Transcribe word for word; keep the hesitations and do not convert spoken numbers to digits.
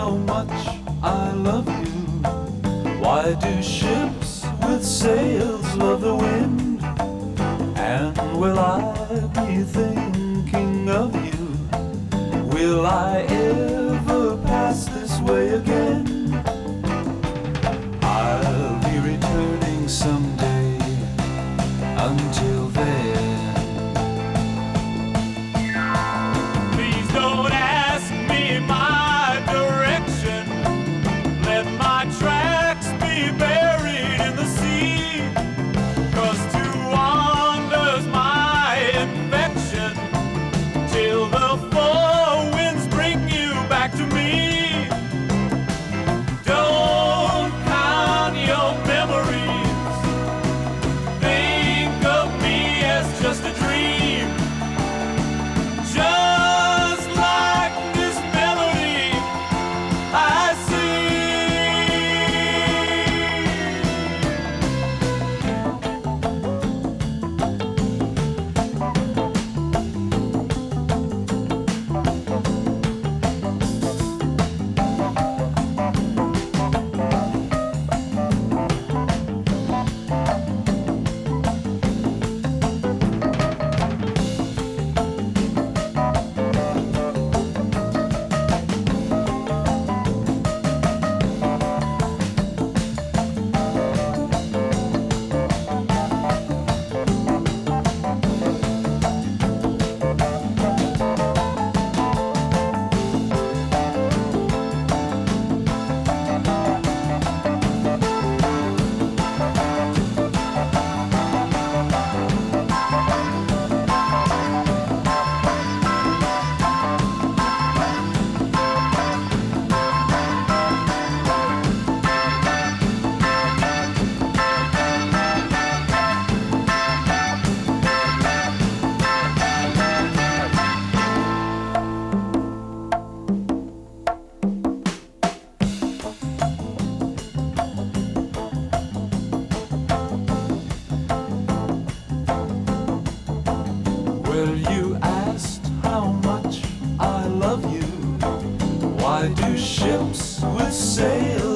how much I love you. Why do ships with sails love the wind? And will I be thinking of you? Will I ever pass this way again? I'll be returning someday. Until then, please don't ask me my direction. Let my tracks be buried in the sea. 'Cause to wander's my infection, till the four winds bring you back to me. Don't count your memories. Think of me as just a dream. Just like this melody I Well, you asked how much I love you. Why do ships with sails